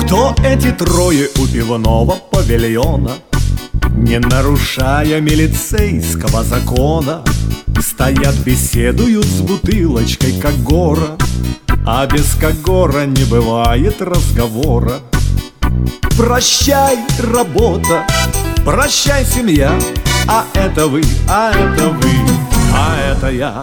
Кто эти трое у пивного павильона, не нарушая милицейского закона, стоят, беседуют с бутылочкой Кагора, а без Кагора не бывает разговора. Прощай, работа, прощай, семья, а это вы, а это вы, а это я.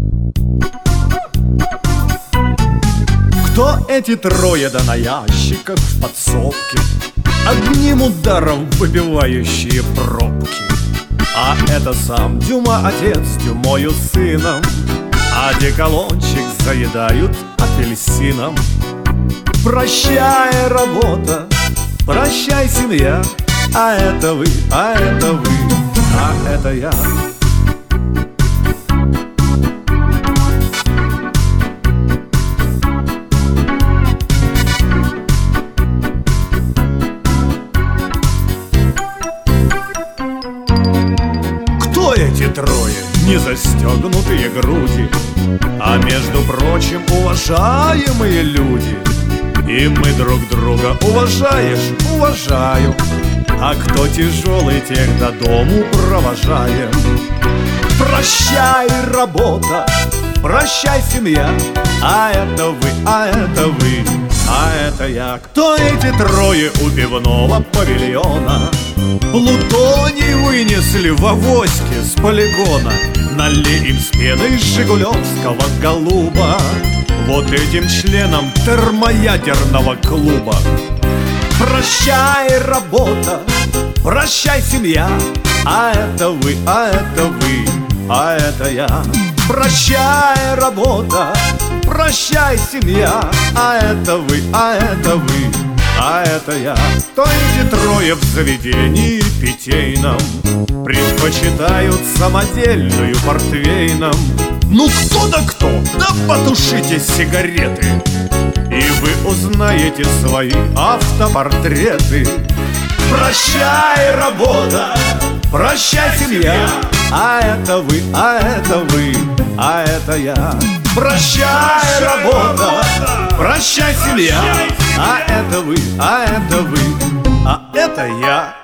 Кто эти трое да на ящиках в подсобке, одним ударом выбивающие пробки? А это сам Дюма отец с Дюмою сыном, одеколончик заедают апельсином. Прощай, работа, прощай, семья, а это вы, а это вы, а это я. Кто эти трое? Не застегнутые груди, а между прочим уважаемые люди. И мы друг друга уважаешь, уважаю, а кто тяжелый, тех до дому провожаем. Прощай, работа, прощай, семья, а это вы, а это вы, а это я. Кто эти трое у пивного павильона? Плутоний вынесли в авоське с полигона, налили им с пеной жигулевского голуба, вот этим членам термоядерного клуба. Прощай, работа, прощай, семья, а это вы, а это вы, а это я. Прощай, работа, прощай, семья, а это вы, а это вы, а это я. То эти трое в заведении питейном предпочитают самодельную портвейном. Ну кто да кто, да потушите сигареты, и вы узнаете свои автопортреты. Прощай, работа, прощай, семья, а это вы, а это вы, а это я. Прощай, работа, прощай, семья, а это вы, а это вы, а это я.